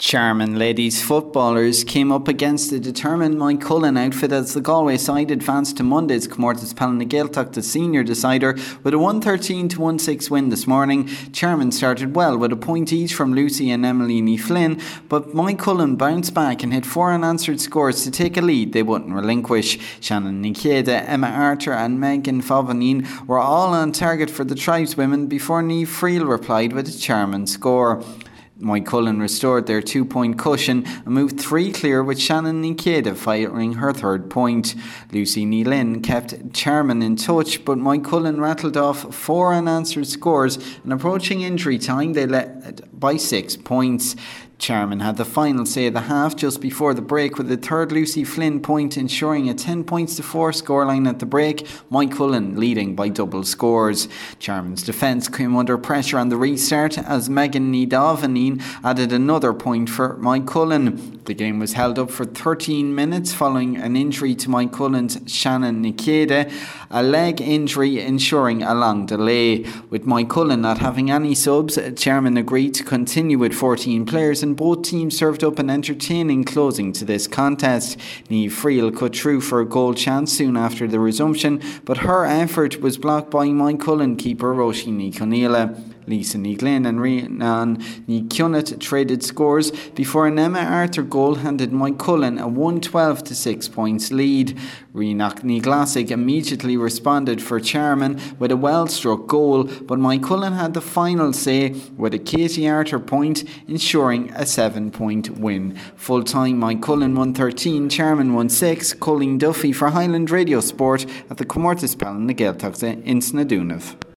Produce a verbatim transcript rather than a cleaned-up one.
Charman ladies footballers came up against a determined Mike Cullen outfit as the Galway side advanced to Monday's Comórtas Pellana the senior decider with a one thirteen to one six win this morning. Charman started well with a point each from Lucy and Emily Flynn, but Mike Cullen bounced back and hit four unanswered scores to take a lead they wouldn't relinquish. Shannon Nikeda, Emma Archer and Megan Fovanine were all on target for the tribeswomen before Niamh Friel replied with a Charman score. Mike Cullen restored their two-point cushion and moved three clear with Shannon Nikeda firing her third point. Lucy Nealon kept Charman in touch, but Mike Cullen rattled off four unanswered scores, and approaching injury time they led by six points. Charman had the final say of the half just before the break with a third Lucy Flynn point ensuring a ten points to four scoreline at the break, Mike Cullen leading by double scores. Charman's defence came under pressure on the restart as Megan Nidavanin added another point for Mike Cullen. The game was held up for thirteen minutes following an injury to Mike Cullen's Shannon Nikeda, a leg injury ensuring a long delay. With Mike Cullen not having any subs, Charman agreed to continue with fourteen players and both teams served up an entertaining closing to this contest. Niamh Friel cut through for a goal chance soon after the resumption, but her effort was blocked by Mike Cullen keeper Roisin Conneala. Lisa Neaglin and Rhiannon Nikunit traded scores before an Emma Arthur goal handed Mike Cullen a one twelve to six points lead. Rhiannon Niglasig immediately responded for Charman with a well-struck goal, but Mike Cullen had the final say with a Katie Arthur point ensuring a seven-point win. Full-time Mike Cullen won thirteen, Charman won six. Colleen Duffy for Highland Radio Sport at the Comórtas Pellana in Snodunov.